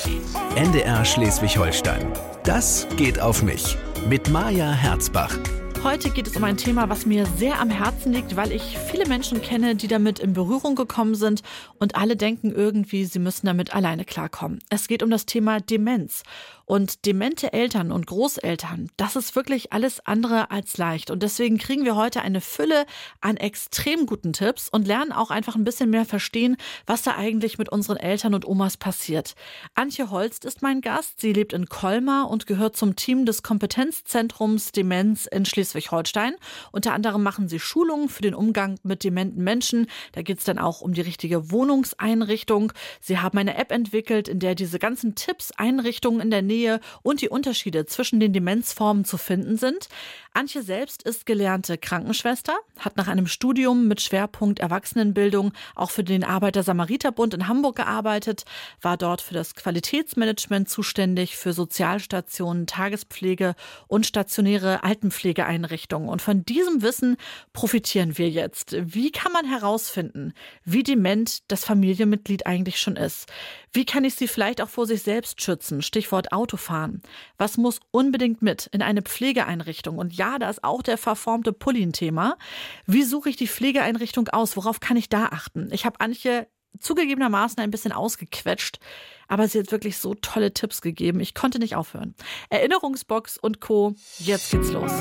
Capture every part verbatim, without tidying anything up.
N D R Schleswig-Holstein. Das geht auf mich. Mit Maja Herzbach. Heute geht es um ein Thema, was mir sehr am Herzen liegt, weil ich viele Menschen kenne, die damit in Berührung gekommen sind und alle denken irgendwie, sie müssen damit alleine klarkommen. Es geht um das Thema Demenz. Und demente Eltern und Großeltern, das ist wirklich alles andere als leicht. Und deswegen kriegen wir heute eine Fülle an extrem guten Tipps und lernen auch einfach ein bisschen mehr verstehen, was da eigentlich mit unseren Eltern und Omas passiert. Antje Holst ist mein Gast. Sie lebt in Colmar und gehört zum Team des Kompetenzzentrums Demenz in Schleswig-Holstein. Unter anderem machen sie Schulungen für den Umgang mit dementen Menschen. Da geht es dann auch um die richtige Wohnungseinrichtung. Sie haben eine App entwickelt, in der diese ganzen Tipps, Einrichtungen in der Nähe und die Unterschiede zwischen den Demenzformen zu finden sind. Antje selbst ist gelernte Krankenschwester, hat nach einem Studium mit Schwerpunkt Erwachsenenbildung auch für den Arbeiter-Samariter-Bund in Hamburg gearbeitet, war dort für das Qualitätsmanagement zuständig, für Sozialstationen, Tagespflege und stationäre Altenpflegeeinrichtungen. Und von diesem Wissen profitieren wir jetzt. Wie kann man herausfinden, wie dement das Familienmitglied eigentlich schon ist? Wie kann ich sie vielleicht auch vor sich selbst schützen? Stichwort Autofahren. Was muss unbedingt mit in eine Pflegeeinrichtung? Und ja, da ist auch der verformte Pulli ein Thema. Wie suche ich die Pflegeeinrichtung aus? Worauf kann ich da achten? Ich habe Antje zugegebenermaßen ein bisschen ausgequetscht, aber sie hat wirklich so tolle Tipps gegeben. Ich konnte nicht aufhören. Erinnerungsbox und Co. Jetzt geht's los.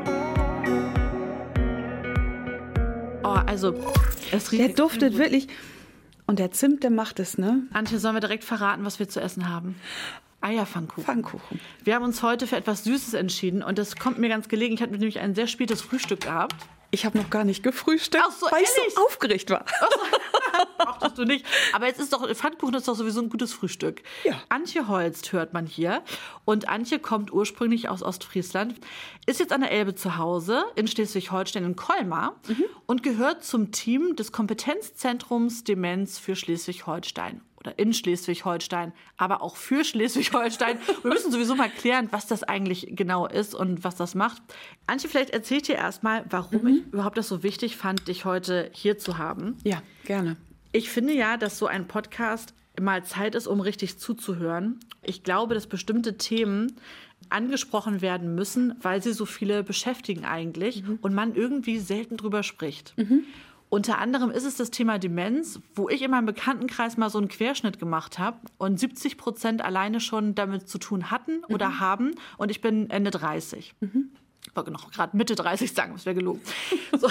Oh, also, es riecht. Der duftet wirklich. Und der Zimt, der macht es, ne? Antje, sollen wir direkt verraten, was wir zu essen haben? Eierpfannkuchen. Pfannkuchen. Wir haben uns heute für etwas Süßes entschieden und das kommt mir ganz gelegen. Ich hatte nämlich ein sehr spätes Frühstück gehabt. Ich habe noch gar nicht gefrühstückt, Ach so, weil ehrlich? ich so aufgeregt war. Brauchtest du nicht. Aber jetzt ist doch, Pfannkuchen ist doch sowieso ein gutes Frühstück. Ja. Antje Holst hört man hier. Und Antje kommt ursprünglich aus Ostfriesland, ist jetzt an der Elbe zu Hause in Schleswig-Holstein in Colmar mhm. und gehört zum Team des Kompetenzzentrums Demenz für Schleswig-Holstein. Oder in Schleswig-Holstein, aber auch für Schleswig-Holstein. Wir müssen sowieso mal klären, was das eigentlich genau ist und was das macht. Antje, vielleicht erzählt dir erstmal, warum mhm. ich überhaupt das so wichtig fand, dich heute hier zu haben. Ja, gerne. Ich finde ja, dass so ein Podcast mal Zeit ist, um richtig zuzuhören. Ich glaube, dass bestimmte Themen angesprochen werden müssen, weil sie so viele beschäftigen eigentlich mhm. und man irgendwie selten drüber spricht. Mhm. Unter anderem ist es das Thema Demenz, wo ich in meinem Bekanntenkreis mal so einen Querschnitt gemacht habe und siebzig Prozent alleine schon damit zu tun hatten mhm. oder haben. Und ich bin Ende dreißig. Mhm. Ich wollte noch gerade Mitte dreißig sagen, das wäre gelogen. So.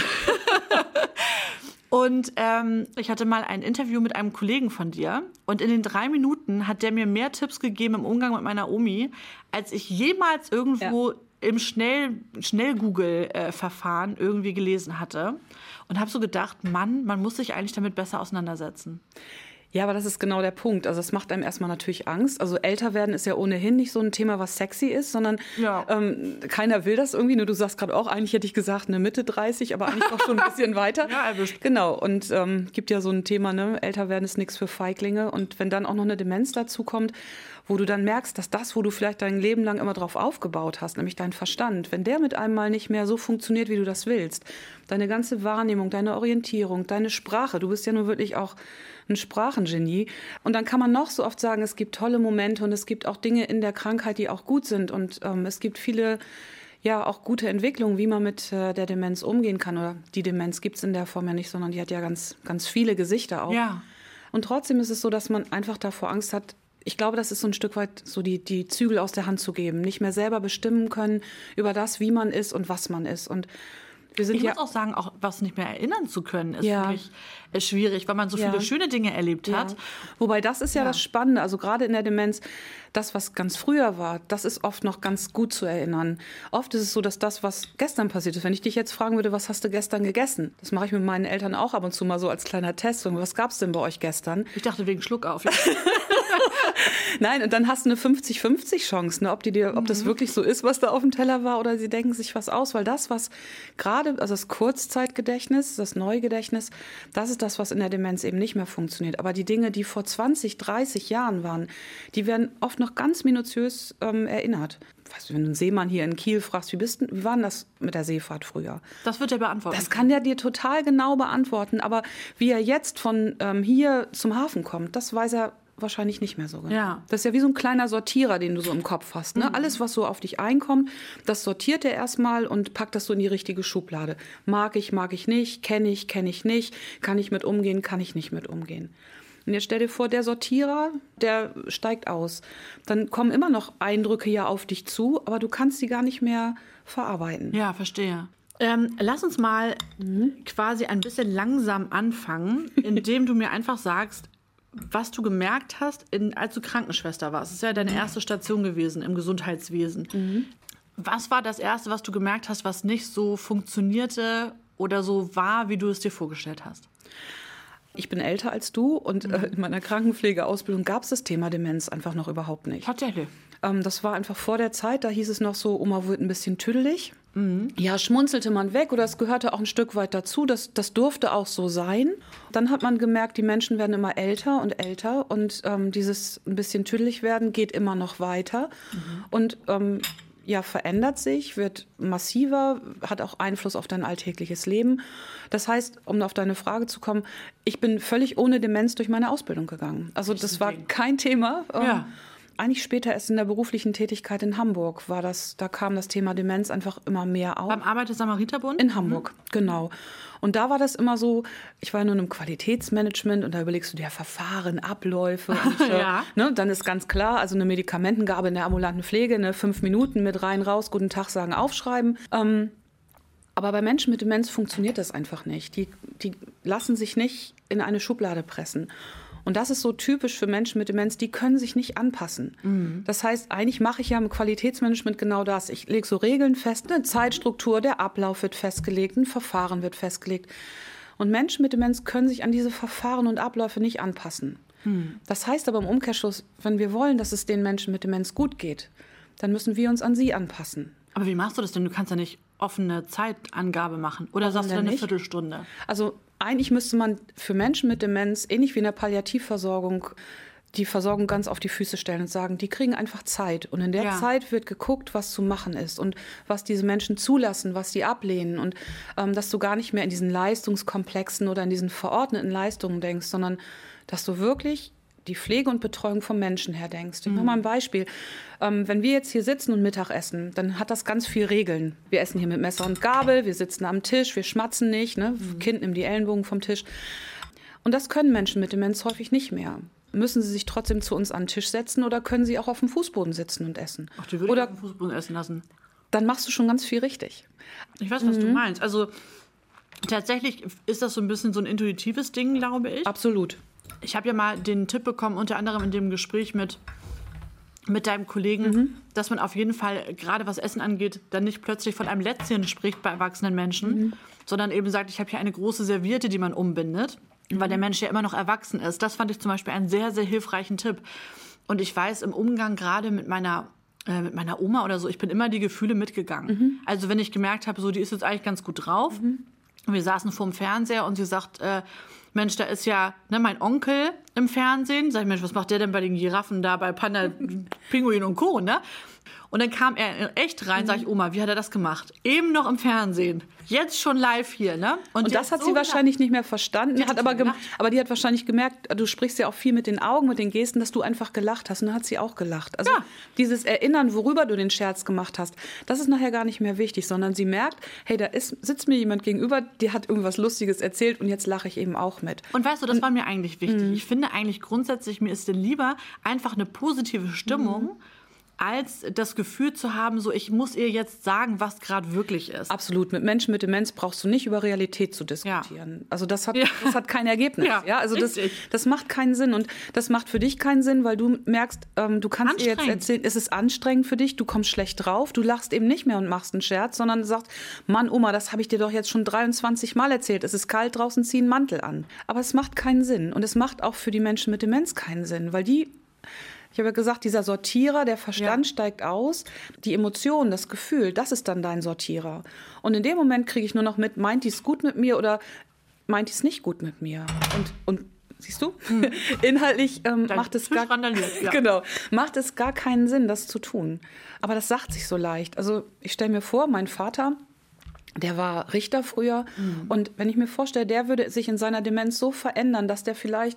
Und ähm, ich hatte mal ein Interview mit einem Kollegen von dir. Und in den drei Minuten hat der mir mehr Tipps gegeben im Umgang mit meiner Omi, als ich jemals irgendwo ja. im Schnell, Schnell-Google-Verfahren irgendwie gelesen hatte. Und habe so gedacht, Mann, man muss sich eigentlich damit besser auseinandersetzen. Ja, aber das ist genau der Punkt. Also es macht einem erstmal natürlich Angst. Also älter werden ist ja ohnehin nicht so ein Thema, was sexy ist, sondern ja. ähm, keiner will das irgendwie. Nur du sagst gerade auch, eigentlich hätte ich gesagt, eine Mitte dreißig, aber eigentlich auch schon ein bisschen weiter. Ja, erwischt. Genau, und ähm, gibt ja so ein Thema, ne, älter werden ist nichts für Feiglinge. Und wenn dann auch noch eine Demenz dazu kommt, wo du dann merkst, dass das, wo du vielleicht dein Leben lang immer drauf aufgebaut hast, nämlich dein Verstand, wenn der mit einem mal nicht mehr so funktioniert, wie du das willst, deine ganze Wahrnehmung, deine Orientierung, deine Sprache, du bist ja nur wirklich auch ein Sprachengenie. Und dann kann man noch so oft sagen, es gibt tolle Momente und es gibt auch Dinge in der Krankheit, die auch gut sind. Und ähm, es gibt viele, ja, auch gute Entwicklungen, wie man mit äh, der Demenz umgehen kann. Oder die Demenz gibt es in der Form ja nicht, sondern die hat ja ganz, ganz viele Gesichter auch. Ja. Und trotzdem ist es so, dass man einfach davor Angst hat. Ich glaube, das ist so ein Stück weit so die, die Zügel aus der Hand zu geben. Nicht mehr selber bestimmen können über das, wie man ist und was man ist. Und wir sind ich ja muss auch sagen, auch was nicht mehr erinnern zu können, ist ja. wirklich ist schwierig, weil man so ja. viele schöne Dinge erlebt ja. hat. Wobei das ist ja, ja das Spannende, also gerade in der Demenz, das, was ganz früher war, das ist oft noch ganz gut zu erinnern. Oft ist es so, dass das, was gestern passiert ist, wenn ich dich jetzt fragen würde, was hast du gestern gegessen? Das mache ich mit meinen Eltern auch ab und zu mal so als kleiner Test. Und was gab es denn bei euch gestern? Ich dachte wegen Schluck auf. Nein, und dann hast du eine fünfzig fünfzig Chance, ne, ob, die dir, ob das wirklich so ist, was da auf dem Teller war, oder sie denken sich was aus. Weil das, was gerade, also das Kurzzeitgedächtnis, das Neugedächtnis, das ist das, was in der Demenz eben nicht mehr funktioniert. Aber die Dinge, die vor zwanzig, dreißig Jahren waren, die werden oft noch ganz minutiös ähm, erinnert. Weißt du, wenn du einen Seemann hier in Kiel fragst, wie, bist, wie war denn das mit der Seefahrt früher? Das wird er beantworten. Das kann der dir total genau beantworten. Aber wie er jetzt von ähm, hier zum Hafen kommt, das weiß er wahrscheinlich nicht mehr so genau. Ja. Das ist ja wie so ein kleiner Sortierer, den du so im Kopf hast. Ne? Mhm. Alles, was so auf dich einkommt, das sortiert er erstmal und packt das so in die richtige Schublade. Mag ich, mag ich nicht, kenne ich, kenne ich nicht, kann ich mit umgehen, kann ich nicht mit umgehen. Und jetzt stell dir vor, der Sortierer, der steigt aus. Dann kommen immer noch Eindrücke ja auf dich zu, aber du kannst sie gar nicht mehr verarbeiten. Ja, verstehe. Ähm, lass uns mal mhm. quasi ein bisschen langsam anfangen, indem du mir einfach sagst, was du gemerkt hast, in, als du Krankenschwester warst. Das ist ja deine erste Station gewesen im Gesundheitswesen. Mhm. Was war das Erste, was du gemerkt hast, was nicht so funktionierte oder so war, wie du es dir vorgestellt hast? Ich bin älter als du und äh, in meiner Krankenpflegeausbildung gab es das Thema Demenz einfach noch überhaupt nicht. Tatsächlich. Ähm, das war einfach vor der Zeit, da hieß es noch so, Oma wird ein bisschen tüdelig. Mhm. Ja, schmunzelte man weg oder es gehörte auch ein Stück weit dazu, das, das durfte auch so sein. Dann hat man gemerkt, die Menschen werden immer älter und älter und ähm, dieses ein bisschen tüdelig werden geht immer noch weiter. Mhm. Und ähm, ja, verändert sich, wird massiver, hat auch Einfluss auf dein alltägliches Leben. Das heißt, um auf deine Frage zu kommen, ich bin völlig ohne Demenz durch meine Ausbildung gegangen. Also das war kein Thema. Ja. Eigentlich später erst in der beruflichen Tätigkeit in Hamburg war das, da kam das Thema Demenz einfach immer mehr auf. Beim Arbeiter-Samariter-Bund? In Hamburg, mhm. genau. Und da war das immer so, ich war nur in einem Qualitätsmanagement und da überlegst du dir Verfahren, Abläufe. Und, ja. ne, dann ist ganz klar, also eine Medikamentengabe in der ambulanten Pflege, ne, fünf Minuten mit rein, raus, guten Tag sagen, aufschreiben. Ähm, aber bei Menschen mit Demenz funktioniert das einfach nicht. Die, die lassen sich nicht in eine Schublade pressen. Und das ist so typisch für Menschen mit Demenz, die können sich nicht anpassen. Mhm. Das heißt, eigentlich mache ich ja im Qualitätsmanagement genau das. Ich lege so Regeln fest, eine Zeitstruktur, der Ablauf wird festgelegt, ein Verfahren wird festgelegt. Und Menschen mit Demenz können sich an diese Verfahren und Abläufe nicht anpassen. Mhm. Das heißt aber im Umkehrschluss, wenn wir wollen, dass es den Menschen mit Demenz gut geht, dann müssen wir uns an sie anpassen. Aber wie machst du das denn? Du kannst ja nicht offene Zeitangabe machen. Oder Warum sagst du dann eine nicht? Viertelstunde? Also eigentlich müsste man für Menschen mit Demenz, ähnlich wie in der Palliativversorgung, die Versorgung ganz auf die Füße stellen und sagen, die kriegen einfach Zeit. Und in der Ja. Zeit wird geguckt, was zu machen ist und was diese Menschen zulassen, was sie ablehnen. Und ähm, dass du gar nicht mehr in diesen Leistungskomplexen oder in diesen verordneten Leistungen denkst, sondern dass du wirklich die Pflege und Betreuung vom Menschen her denkst. Ich mache mal ein Beispiel. Ähm, wenn wir jetzt hier sitzen und Mittag essen, dann hat das ganz viel Regeln. Wir essen hier mit Messer und Gabel, wir sitzen am Tisch, wir schmatzen nicht, ne? Mhm. Kind nimmt die Ellenbogen vom Tisch. Und das können Menschen mit Demenz häufig nicht mehr. Müssen sie sich trotzdem zu uns an den Tisch setzen oder können sie auch auf dem Fußboden sitzen und essen? Ach, die würde oder ich auf dem Fußboden essen lassen. Dann machst du schon ganz viel richtig. Ich weiß, was mhm. du meinst. Also tatsächlich ist das so ein bisschen so ein intuitives Ding, glaube ich. Absolut. Ich habe ja mal den Tipp bekommen, unter anderem in dem Gespräch mit, mit deinem Kollegen, mhm. dass man auf jeden Fall, gerade was Essen angeht, dann nicht plötzlich von einem Lätzchen spricht bei erwachsenen Menschen, mhm. sondern eben sagt, ich habe hier eine große Serviette, die man umbindet, mhm. weil der Mensch ja immer noch erwachsen ist. Das fand ich zum Beispiel einen sehr, sehr hilfreichen Tipp. Und ich weiß, im Umgang gerade mit meiner, äh, mit meiner Oma oder so, ich bin immer die Gefühle mitgegangen. Mhm. Also wenn ich gemerkt habe, so die ist jetzt eigentlich ganz gut drauf, mhm. wir saßen vorm Fernseher und sie sagt, äh, Mensch, da ist ja ne, mein Onkel im Fernsehen. Sag ich, Mensch, was macht der denn bei den Giraffen da, bei Panda, Pinguin und Co., ne? Und dann kam er in echt rein, sag ich, Oma, wie hat er das gemacht? Eben noch im Fernsehen, jetzt schon live hier, ne? Und, und das hat so sie wahrscheinlich nicht mehr verstanden. Die hat aber, gem- aber die hat wahrscheinlich gemerkt, du sprichst ja auch viel mit den Augen, mit den Gesten, dass du einfach gelacht hast. Und dann hat sie auch gelacht. Also ja. dieses Erinnern, worüber du den Scherz gemacht hast, das ist nachher gar nicht mehr wichtig, sondern sie merkt, hey, da ist, sitzt mir jemand gegenüber, der hat irgendwas Lustiges erzählt und jetzt lache ich eben auch mit. Und weißt du, das war mir eigentlich wichtig. Mhm. Ich finde eigentlich grundsätzlich, mir ist denn lieber einfach eine positive Stimmung, mhm. als das Gefühl zu haben, so ich muss ihr jetzt sagen, was gerade wirklich ist. Absolut. Mit Menschen mit Demenz brauchst du nicht über Realität zu diskutieren. Ja. Also das hat, ja. das hat kein Ergebnis. Ja, ja? Also das, das macht keinen Sinn. Und das macht für dich keinen Sinn, weil du merkst, ähm, du kannst ihr jetzt erzählen, es ist anstrengend für dich, du kommst schlecht drauf, du lachst eben nicht mehr und machst einen Scherz, sondern du sagst, Mann, Oma, das habe ich dir doch jetzt schon dreiundzwanzig Mal erzählt. Es ist kalt draußen, zieh einen Mantel an. Aber es macht keinen Sinn. Und es macht auch für die Menschen mit Demenz keinen Sinn, weil die... Ich habe ja gesagt, dieser Sortierer, der Verstand ja. steigt aus. Die Emotion, das Gefühl, das ist dann dein Sortierer. Und in dem Moment kriege ich nur noch mit, meint die es gut mit mir oder meint die es nicht gut mit mir? Und, und siehst du, hm. inhaltlich ähm, macht es gar, ja. genau, macht es gar keinen Sinn, das zu tun. Aber das sagt sich so leicht. Also ich stelle mir vor, mein Vater, der war Richter früher. Mhm. Und wenn ich mir vorstelle, der würde sich in seiner Demenz so verändern, dass der vielleicht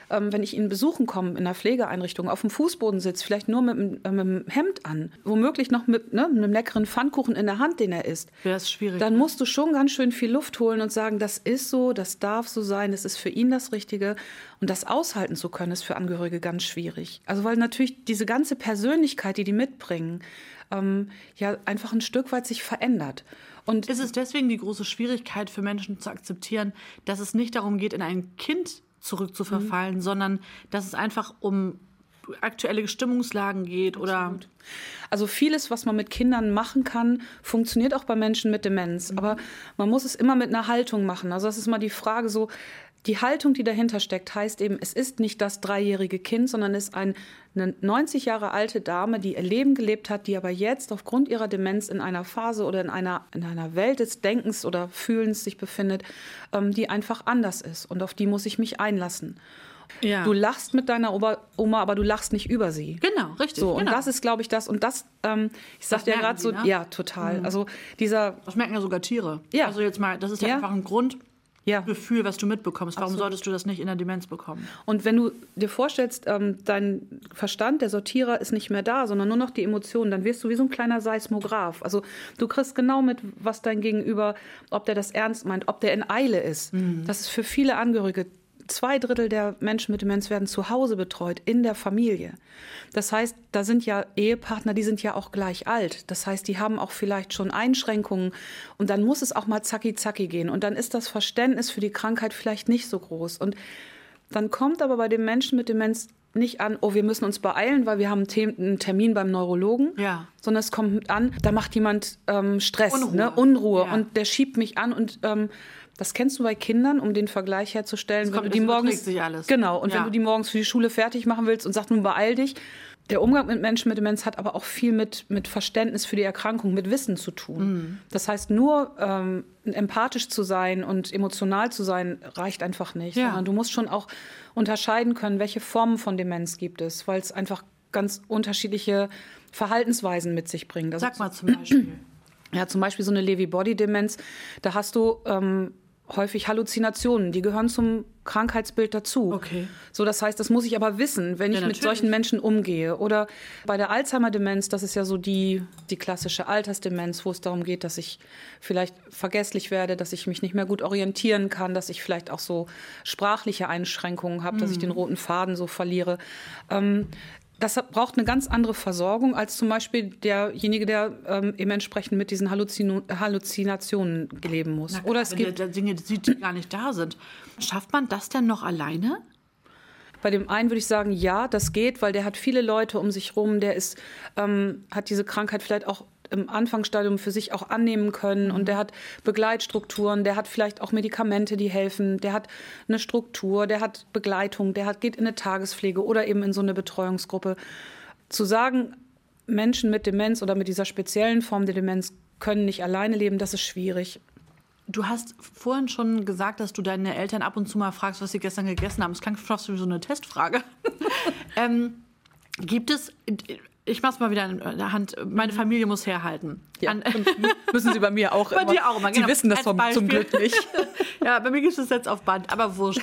ähm, wenn ich ihn besuchen komme in einer Pflegeeinrichtung, auf dem Fußboden sitzt, vielleicht nur mit, äh, mit einem Hemd an, womöglich noch mit, ne, einem leckeren Pfannkuchen in der Hand, den er isst, wäre es schwierig. Dann musst du schon ganz schön viel Luft holen und sagen, das ist so, das darf so sein, das ist für ihn das Richtige. Und das aushalten zu können, ist für Angehörige ganz schwierig. Also weil natürlich diese ganze Persönlichkeit, die die mitbringen, ähm, ja einfach ein Stück weit sich verändert. Und ist es deswegen die große Schwierigkeit für Menschen zu akzeptieren, dass es nicht darum geht, in ein Kind zurückzuverfallen, mhm. sondern dass es einfach um aktuelle Stimmungslagen geht? Oder also vieles, was man mit Kindern machen kann, funktioniert auch bei Menschen mit Demenz. Mhm. Aber man muss es immer mit einer Haltung machen. Also das ist mal die Frage so, die Haltung, die dahinter steckt, heißt eben, es ist nicht das dreijährige Kind, sondern es ist ein, eine neunzig Jahre alte Dame, die ihr Leben gelebt hat, die aber jetzt aufgrund ihrer Demenz in einer Phase oder in einer, in einer Welt des Denkens oder Fühlens sich befindet, ähm, die einfach anders ist. Und auf die muss ich mich einlassen. Ja. Du lachst mit deiner Oma, aber du lachst nicht über sie. Genau, richtig. So, und genau. das ist, glaube ich, das. Und das, ähm, ich sagte ja gerade so, ne? Ja, total. Mhm. Also dieser. Das merken ja sogar Tiere. Ja. Also jetzt mal, das ist ja, ja. einfach ein Grund. Ja. Gefühl, was du mitbekommst. Warum Absolut. solltest du das nicht in der Demenz bekommen? Und wenn du dir vorstellst, ähm, dein Verstand, der Sortierer, ist nicht mehr da, sondern nur noch die Emotionen, dann wirst du wie so ein kleiner Seismograph. Also du kriegst genau mit, was dein Gegenüber, ob der das ernst meint, ob der in Eile ist. Mhm. Das ist für viele Angehörige. Zwei Drittel der Menschen mit Demenz werden zu Hause betreut, in der Familie. Das heißt, da sind ja Ehepartner, die sind ja auch gleich alt. Das heißt, die haben auch vielleicht schon Einschränkungen. Und dann muss es auch mal zacki zacki gehen. Und dann ist das Verständnis für die Krankheit vielleicht nicht so groß. Und dann kommt aber bei den Menschen mit Demenz nicht an, oh, wir müssen uns beeilen, weil wir haben einen Termin beim Neurologen, ja. sondern es kommt an, da macht jemand ähm, Stress, Unruhe, ne? Unruhe ja. und der schiebt mich an und ähm, das kennst du bei Kindern, um den Vergleich herzustellen. Das kommt, wenn du die morgens, sich alles. Genau, und ja. wenn du die morgens für die Schule fertig machen willst und sagst, nun beeil dich. Der Umgang mit Menschen mit Demenz hat aber auch viel mit, mit Verständnis für die Erkrankung, mit Wissen zu tun. Mhm. Das heißt, nur ähm, empathisch zu sein und emotional zu sein, reicht einfach nicht. Ja. Sondern du musst schon auch unterscheiden können, welche Formen von Demenz gibt es, weil es einfach ganz unterschiedliche Verhaltensweisen mit sich bringt. Also Sag mal zum Beispiel. Ja, zum Beispiel so eine Lewy-Body-Demenz, da hast du ähm, häufig Halluzinationen, die gehören zum Krankheitsbild dazu. Okay. So, das heißt, das muss ich aber wissen, wenn ich ja, mit solchen Menschen umgehe. Oder bei der Alzheimer-Demenz, das ist ja so die, die klassische Altersdemenz, wo es darum geht, dass ich vielleicht vergesslich werde, dass ich mich nicht mehr gut orientieren kann, dass ich vielleicht auch so sprachliche Einschränkungen habe, mhm. dass ich den roten Faden so verliere. Ähm, Das braucht eine ganz andere Versorgung als zum Beispiel derjenige, der ähm, eben entsprechend mit diesen Halluzino- Halluzinationen leben muss. Na klar, Oder es wenn gibt der Dinge, die gar nicht da sind. Schafft man das denn noch alleine? Bei dem einen würde ich sagen, ja, das geht, weil der hat viele Leute um sich rum, der ist, ähm, hat diese Krankheit vielleicht auch im Anfangsstadium für sich auch annehmen können. Mhm. Und der hat Begleitstrukturen, der hat vielleicht auch Medikamente, die helfen, der hat eine Struktur, der hat Begleitung, der hat, geht in eine Tagespflege oder eben in so eine Betreuungsgruppe. Zu sagen, Menschen mit Demenz oder mit dieser speziellen Form der Demenz können nicht alleine leben, das ist schwierig. Du hast vorhin schon gesagt, dass du deine Eltern ab und zu mal fragst, was sie gestern gegessen haben. Das klang fast wie so eine Testfrage. ähm, gibt es... Ich mach's mal wieder in der Hand. Meine Familie muss herhalten. Ja, An, müssen sie bei mir auch bei immer. Dir auch immer. Sie genau. wissen das zum, zum Glück nicht. Ja, bei mir gibt es jetzt auf Band, aber wurscht.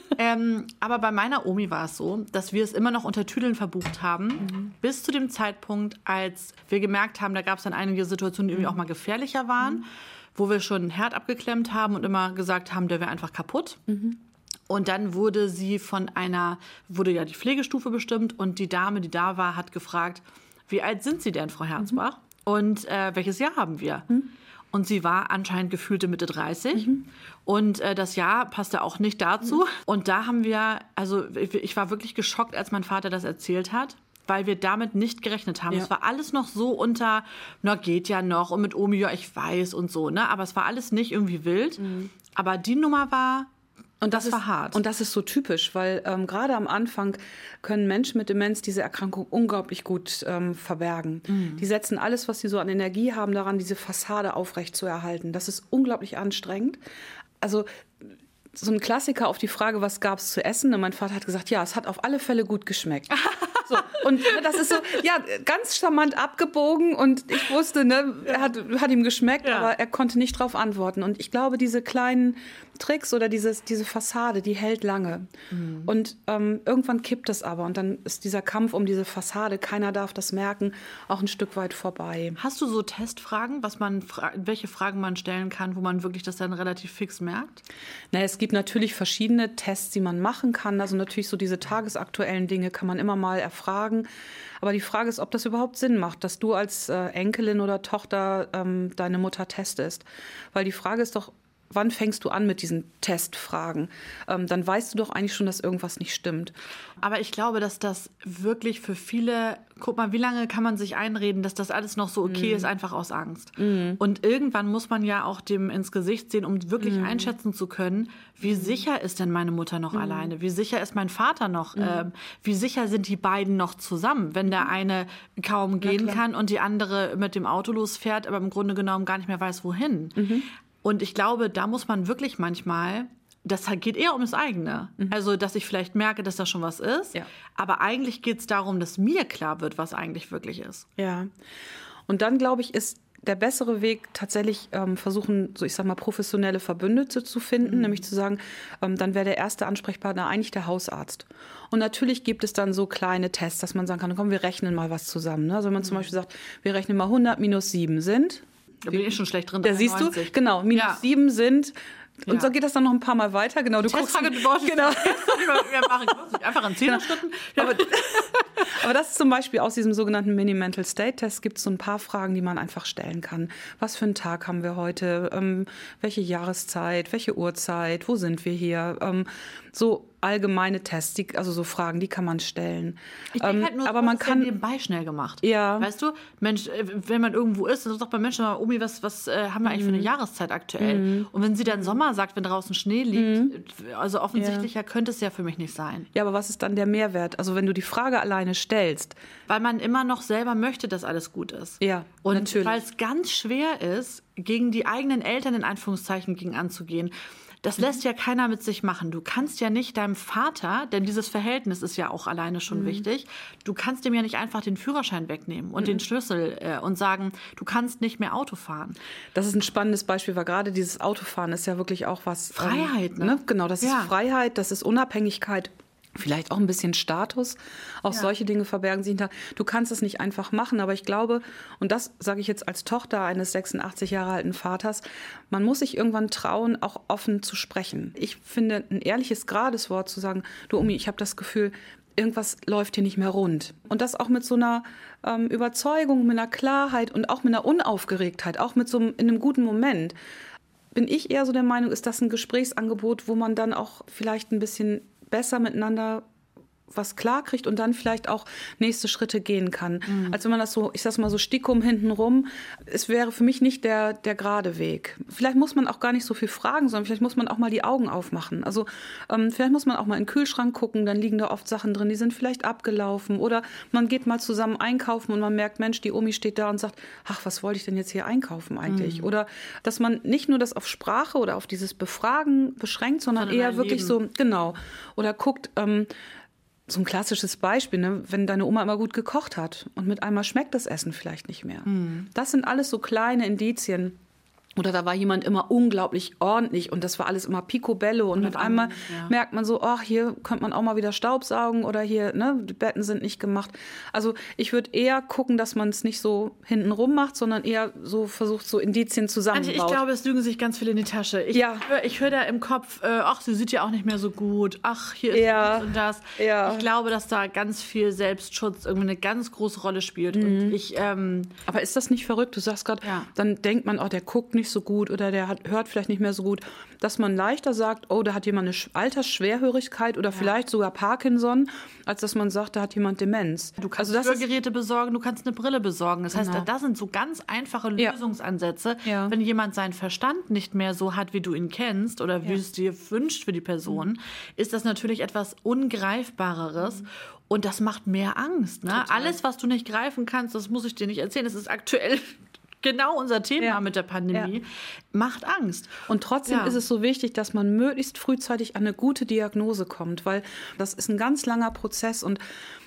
ähm, aber bei meiner Omi war es so, dass wir es immer noch unter Tüdeln verbucht haben, mhm. bis zu dem Zeitpunkt, als wir gemerkt haben, da gab es dann einige Situationen, die irgendwie auch mal gefährlicher waren, mhm. wo wir schon einen Herd abgeklemmt haben und immer gesagt haben, der wäre einfach kaputt. Mhm. Und dann wurde sie von einer, wurde ja die Pflegestufe bestimmt und die Dame, die da war, hat gefragt, wie alt sind Sie denn, Frau Herzbach? Mhm. Und äh, welches Jahr haben wir? Mhm. Und sie war anscheinend gefühlte Mitte dreißig. Mhm. Und äh, das Jahr passte auch nicht dazu. Mhm. Und da haben wir, also ich war wirklich geschockt, als mein Vater das erzählt hat, weil wir damit nicht gerechnet haben. Ja. Es war alles noch so unter, na geht ja noch und mit Omi, ja ich weiß und so, ne? Aber es war alles nicht irgendwie wild. Mhm. Aber die Nummer war... Und das, das war ist, hart. Und das ist so typisch, weil ähm, gerade am Anfang können Menschen mit Demenz diese Erkrankung unglaublich gut ähm, verbergen. Mhm. Die setzen alles, was sie so an Energie haben, daran, diese Fassade aufrecht zu erhalten. Das ist unglaublich anstrengend. Also so ein Klassiker auf die Frage, was gab es zu essen? Und mein Vater hat gesagt, ja, es hat auf alle Fälle gut geschmeckt. So, und das ist so, ja, ganz charmant abgebogen und ich wusste, ne, er hat, hat ihm geschmeckt, ja. aber er konnte nicht drauf antworten. Und ich glaube, diese kleinen Tricks oder dieses, diese Fassade, die hält lange. Mhm. Und ähm, irgendwann kippt es aber und dann ist dieser Kampf um diese Fassade, keiner darf das merken, auch ein Stück weit vorbei. Hast du so Testfragen, was man, welche Fragen man stellen kann, wo man wirklich das dann relativ fix merkt? Na, es gibt natürlich verschiedene Tests, die man machen kann. Also natürlich so diese tagesaktuellen Dinge kann man immer mal erfragen. Aber die Frage ist, ob das überhaupt Sinn macht, dass du als äh, Enkelin oder Tochter ähm, deine Mutter testest. Weil die Frage ist doch, wann fängst du an mit diesen Testfragen? Ähm, dann weißt du doch eigentlich schon, dass irgendwas nicht stimmt. Aber ich glaube, dass das wirklich für viele, guck mal, wie lange kann man sich einreden, dass das alles noch so okay mm. ist, einfach aus Angst. Mm. Und irgendwann muss man ja auch dem ins Gesicht sehen, um wirklich mm. einschätzen zu können, wie mm. sicher ist denn meine Mutter noch mm. alleine? Wie sicher ist mein Vater noch? Mm. Ähm, wie sicher sind die beiden noch zusammen, wenn der eine kaum gehen kann und die andere mit dem Auto losfährt, aber im Grunde genommen gar nicht mehr weiß, wohin? Mm-hmm. Und ich glaube, da muss man wirklich manchmal, das geht eher um das eigene. Mhm. Also, dass ich vielleicht merke, dass da schon was ist. Ja. Aber eigentlich geht es darum, dass mir klar wird, was eigentlich wirklich ist. Ja. Und dann, glaube ich, ist der bessere Weg tatsächlich ähm, versuchen, so ich sag mal, professionelle Verbündete zu finden. Mhm. Nämlich zu sagen, ähm, dann wäre der erste Ansprechpartner eigentlich der Hausarzt. Und natürlich gibt es dann so kleine Tests, dass man sagen kann, komm, wir rechnen mal was zusammen. Ne? Also wenn man mhm. zum Beispiel sagt, wir rechnen mal hundert minus sieben sind. Da bin ich schon schlecht drin. Da siehst du, genau, minus ja. sieben sind. Und ja. so geht das dann noch ein paar Mal weiter. Genau, du guckst. Testfrage, du brauchst genau. wir machen einfach an Zehner-Schritten. Genau. Aber, aber das ist zum Beispiel aus diesem sogenannten Mini-Mental State-Test gibt es so ein paar Fragen, die man einfach stellen kann. Was für einen Tag haben wir heute? Ähm, welche Jahreszeit? Welche Uhrzeit? Wo sind wir hier? Ähm, so allgemeine Tests, die, also so Fragen, die kann man stellen. Ich denke halt nur, aber man kann ja nebenbei schnell gemacht. Ja. Weißt du, Mensch, wenn man irgendwo ist, dann sagt man, Mensch, Omi, was, was äh, haben wir eigentlich mhm. für eine Jahreszeit aktuell? Mhm. Und wenn sie dann Sommer sagt, wenn draußen Schnee liegt, mhm. also offensichtlicher ja. könnte es ja für mich nicht sein. Ja, aber was ist dann der Mehrwert? Also wenn du die Frage alleine stellst. Weil man immer noch selber möchte, dass alles gut ist. Ja, und natürlich. Weil es ganz schwer ist, gegen die eigenen Eltern in Anführungszeichen gegen anzugehen. Das lässt ja keiner mit sich machen. Du kannst ja nicht deinem Vater, denn dieses Verhältnis ist ja auch alleine schon mhm. wichtig, du kannst dem ja nicht einfach den Führerschein wegnehmen und mhm. den Schlüssel äh, und sagen, du kannst nicht mehr Auto fahren. Das ist ein spannendes Beispiel, weil gerade dieses Autofahren ist ja wirklich auch was... Freiheit, ähm, ne? ne? Genau, das ja. ist Freiheit, das ist Unabhängigkeit. Vielleicht auch ein bisschen Status. Auch ja. solche Dinge verbergen sich hinter. Du kannst es nicht einfach machen, aber ich glaube, und das sage ich jetzt als Tochter eines sechsundachtzig Jahre alten Vaters, man muss sich irgendwann trauen, auch offen zu sprechen. Ich finde, ein ehrliches, gerades Wort zu sagen, du Omi, ich habe das Gefühl, irgendwas läuft hier nicht mehr rund. Und das auch mit so einer ähm, Überzeugung, mit einer Klarheit und auch mit einer Unaufgeregtheit, auch mit so einem, in einem guten Moment. Bin ich eher so der Meinung, ist das ein Gesprächsangebot, wo man dann auch vielleicht ein bisschen besser miteinander was klar kriegt und dann vielleicht auch nächste Schritte gehen kann. Mhm. Als wenn man das so, ich sag's mal so stickum hinten rum, es wäre für mich nicht der, der gerade Weg. Vielleicht muss man auch gar nicht so viel fragen, sondern vielleicht muss man auch mal die Augen aufmachen. Also ähm, vielleicht muss man auch mal in den Kühlschrank gucken, dann liegen da oft Sachen drin, die sind vielleicht abgelaufen oder man geht mal zusammen einkaufen und man merkt, Mensch, die Omi steht da und sagt, ach, was wollte ich denn jetzt hier einkaufen eigentlich? Mhm. Oder dass man nicht nur das auf Sprache oder auf dieses Befragen beschränkt, sondern eher wirklich so, genau, oder guckt, ähm, so ein klassisches Beispiel, ne? Wenn deine Oma immer gut gekocht hat und mit einmal schmeckt das Essen vielleicht nicht mehr. Mhm. Das sind alles so kleine Indizien. Oder da war jemand immer unglaublich ordentlich und das war alles immer picobello und, und mit einmal ja. merkt man so, ach, hier könnte man auch mal wieder Staubsaugen oder hier, ne, die Betten sind nicht gemacht. Also ich würde eher gucken, dass man es nicht so hintenrum macht, sondern eher so versucht, so Indizien zusammenbaut. Ich glaube, es lügen sich ganz viele in die Tasche. Ich ja. höre ich hör da im Kopf, äh, ach, sie sieht ja auch nicht mehr so gut, ach, hier ist ja. das und das. Ja. Ich glaube, dass da ganz viel Selbstschutz irgendwie eine ganz große Rolle spielt. Mhm. Und ich, ähm, aber ist das nicht verrückt? Du sagst gerade, ja. dann denkt man, oh, der guckt nicht so gut oder der hat, hört vielleicht nicht mehr so gut, dass man leichter sagt, oh, da hat jemand eine Altersschwerhörigkeit oder ja. vielleicht sogar Parkinson, als dass man sagt, da hat jemand Demenz. Du kannst also Hörgeräte besorgen, du kannst eine Brille besorgen. Das genau. heißt, da, da sind so ganz einfache Lösungsansätze. Ja. Ja. Wenn jemand seinen Verstand nicht mehr so hat, wie du ihn kennst oder wie ja. es dir wünscht für die Person, mhm. ist das natürlich etwas Ungreifbareres. Mhm. Und das macht mehr Angst. Ne? Alles, was du nicht greifen kannst, das muss ich dir nicht erzählen. Das ist aktuell genau unser Thema ja. mit der Pandemie, ja. macht Angst. Und trotzdem ja. ist es so wichtig, dass man möglichst frühzeitig an eine gute Diagnose kommt, weil das ist ein ganz langer Prozess und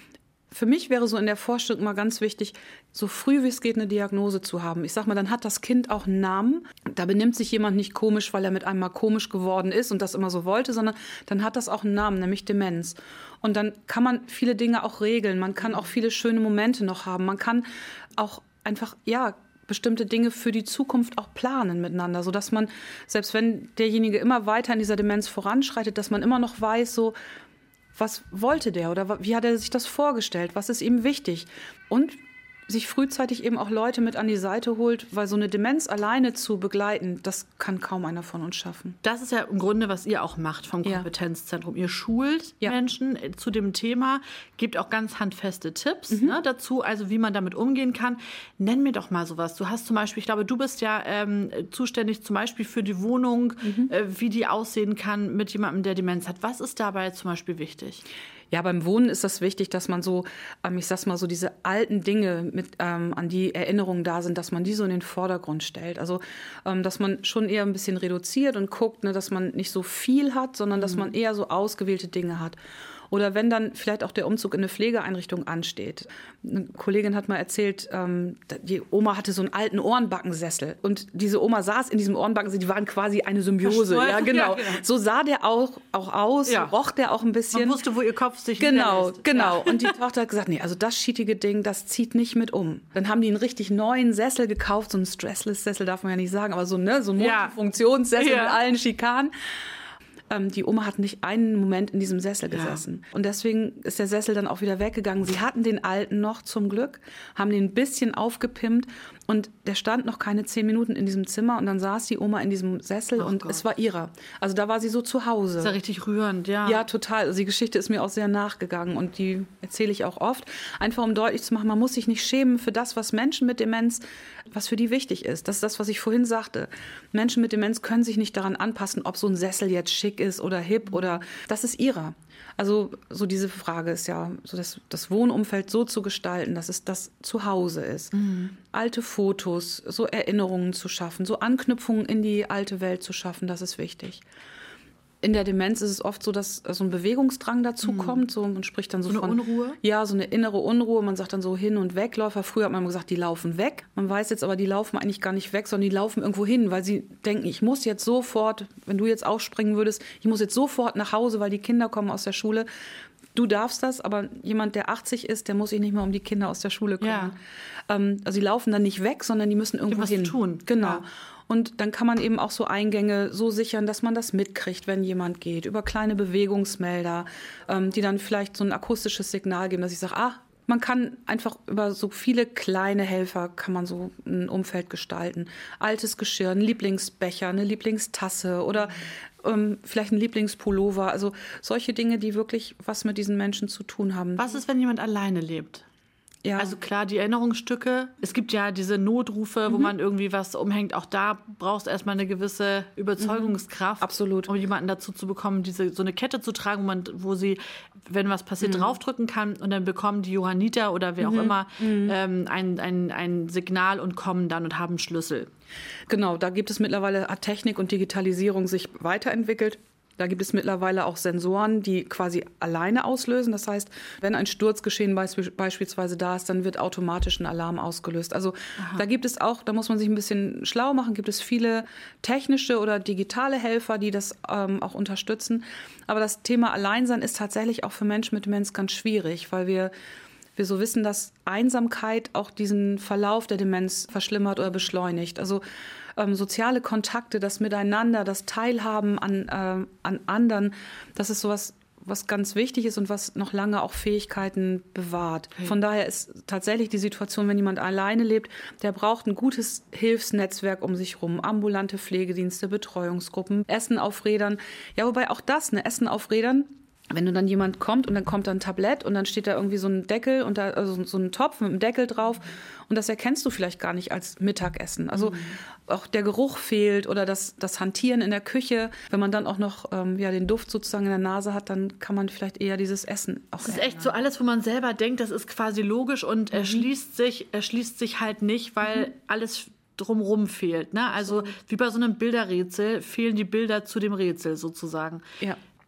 Für mich wäre so in der Vorstellung immer ganz wichtig, so früh wie es geht eine Diagnose zu haben. Ich sag mal, dann hat das Kind auch einen Namen. Da benimmt sich jemand nicht komisch, weil er mit einem mal komisch geworden ist und das immer so wollte, sondern dann hat das auch einen Namen, nämlich Demenz. Und dann kann man viele Dinge auch regeln. Man kann auch viele schöne Momente noch haben. Man kann auch einfach, ja, bestimmte Dinge für die Zukunft auch planen miteinander, sodass man, selbst wenn derjenige immer weiter in dieser Demenz voranschreitet, dass man immer noch weiß, so, was wollte der oder wie hat er sich das vorgestellt? Was ist ihm wichtig? Und sich frühzeitig eben auch Leute mit an die Seite holt, weil so eine Demenz alleine zu begleiten, das kann kaum einer von uns schaffen. Das ist ja im Grunde, was ihr auch macht vom Ja. Kompetenzzentrum. Ihr schult Ja. Menschen zu dem Thema, gebt auch ganz handfeste Tipps mhm. ne, dazu, also wie man damit umgehen kann. Nenn mir doch mal sowas. Du hast zum Beispiel, ich glaube, du bist ja ähm, zuständig zum Beispiel für die Wohnung, mhm. äh, wie die aussehen kann mit jemandem, der Demenz hat. Was ist dabei zum Beispiel wichtig? Ja, beim Wohnen ist das wichtig, dass man so, ähm, ich sag's mal so, diese alten Dinge, mit, ähm, an die Erinnerungen da sind, dass man die so in den Vordergrund stellt. Also, ähm, dass man schon eher ein bisschen reduziert und guckt, ne, dass man nicht so viel hat, sondern dass man eher so ausgewählte Dinge hat. Oder wenn dann vielleicht auch der Umzug in eine Pflegeeinrichtung ansteht. Eine Kollegin hat mal erzählt, ähm, die Oma hatte so einen alten Ohrenbackensessel. Und diese Oma saß in diesem Ohrenbackensessel, die waren quasi eine Symbiose. Ja genau. ja, genau. So sah der auch, auch aus, ja. so roch der auch ein bisschen. Man wusste, wo ihr Kopf sich Genau, niederlässt. genau. Ja. Und die Tochter hat gesagt, nee, also das schietige Ding, das zieht nicht mit um. Dann haben die einen richtig neuen Sessel gekauft, so einen Stressless-Sessel darf man ja nicht sagen, aber so, ne, so ein Ja. Multifunktionssessel Ja. mit allen Schikanen. Die Oma hat nicht einen Moment in diesem Sessel gesessen. Ja. Und deswegen ist der Sessel dann auch wieder weggegangen. Sie hatten den alten noch zum Glück, haben den ein bisschen aufgepimpt und der stand noch keine zehn Minuten in diesem Zimmer und dann saß die Oma in diesem Sessel oh und Gott. Es war ihrer. Also da war sie so zu Hause. Das ist ja richtig rührend, ja. Ja, total. Also die Geschichte ist mir auch sehr nachgegangen und die erzähle ich auch oft. Einfach um deutlich zu machen, man muss sich nicht schämen für das, was Menschen mit Demenz, was für die wichtig ist. Das ist das, was ich vorhin sagte. Menschen mit Demenz können sich nicht daran anpassen, ob so ein Sessel jetzt schick ist oder hip oder das ist ihrer. Also so diese Frage ist ja, so das, das Wohnumfeld so zu gestalten, dass es das Zuhause ist. Mhm. Alte Fotos, so Erinnerungen zu schaffen, so Anknüpfungen in die alte Welt zu schaffen, das ist wichtig. In der Demenz ist es oft so, dass so ein Bewegungsdrang dazu mhm. kommt. So, man spricht dann so, so von eine Unruhe? Ja, so eine innere Unruhe. Man sagt dann so Hin- und Wegläufer. Früher hat man gesagt, die laufen weg. Man weiß jetzt aber, die laufen eigentlich gar nicht weg, sondern die laufen irgendwo hin, weil sie denken, ich muss jetzt sofort, wenn du jetzt aufspringen würdest, ich muss jetzt sofort nach Hause, weil die Kinder kommen aus der Schule. Du darfst das, aber jemand, der achtzig ist, der muss sich nicht mehr um die Kinder aus der Schule kümmern. Ja. Ähm, also die laufen dann nicht weg, sondern die müssen irgendwo hin. tun. Genau. Ja. Und dann kann man eben auch so Eingänge so sichern, dass man das mitkriegt, wenn jemand geht, über kleine Bewegungsmelder, ähm, die dann vielleicht so ein akustisches Signal geben, dass ich sage, ah, man kann einfach über so viele kleine Helfer kann man so ein Umfeld gestalten. Altes Geschirr, ein Lieblingsbecher, eine Lieblingstasse oder ähm, vielleicht ein Lieblingspullover. Also solche Dinge, die wirklich was mit diesen Menschen zu tun haben. Was ist, wenn jemand alleine lebt? Ja. Also klar, die Erinnerungsstücke. Es gibt ja diese Notrufe, wo mhm. man irgendwie was umhängt. Auch da brauchst du erstmal eine gewisse Überzeugungskraft. Mhm. Absolut. Um jemanden dazu zu bekommen, diese so eine Kette zu tragen, wo, man, wo sie, wenn was passiert, mhm. draufdrücken kann. Und dann bekommen die Johanniter oder wer auch mhm. immer mhm. ähm, ein, ein, ein Signal und kommen dann und haben Schlüssel. Genau, da gibt es mittlerweile, hat Technik und Digitalisierung sich weiterentwickelt. Da gibt es mittlerweile auch Sensoren, die quasi alleine auslösen. Das heißt, wenn ein Sturzgeschehen beispielsweise da ist, dann wird automatisch ein Alarm ausgelöst. Also Aha. da gibt es auch, da muss man sich ein bisschen schlau machen, gibt es viele technische oder digitale Helfer, die das ähm, auch unterstützen. Aber das Thema Alleinsein ist tatsächlich auch für Menschen mit Demenz ganz schwierig, weil wir wir so wissen, dass Einsamkeit auch diesen Verlauf der Demenz verschlimmert oder beschleunigt. Also ähm, soziale Kontakte, das Miteinander, das Teilhaben an, äh, an anderen, das ist sowas, was ganz wichtig ist und was noch lange auch Fähigkeiten bewahrt. Okay. Von daher ist tatsächlich die Situation, wenn jemand alleine lebt, der braucht ein gutes Hilfsnetzwerk um sich rum. Ambulante Pflegedienste, Betreuungsgruppen, Essen auf Rädern. Ja, wobei auch das, ne, Essen auf Rädern, wenn du dann jemand kommt und dann kommt da ein Tablett und dann steht da irgendwie so ein Deckel und da also so ein Topf mit einem Deckel drauf und das erkennst du vielleicht gar nicht als Mittagessen. Also mhm. auch der Geruch fehlt oder das, das Hantieren in der Küche. Wenn man dann auch noch ähm, ja, den Duft sozusagen in der Nase hat, dann kann man vielleicht eher dieses Essen auch. Das ist echt so alles, wo man selber denkt, das ist quasi logisch und mhm. erschließt sich, erschließt sich halt nicht, weil mhm. alles drumrum fehlt. Ne? Also wie bei so einem Bilderrätsel fehlen die Bilder zu dem Rätsel sozusagen. Ja.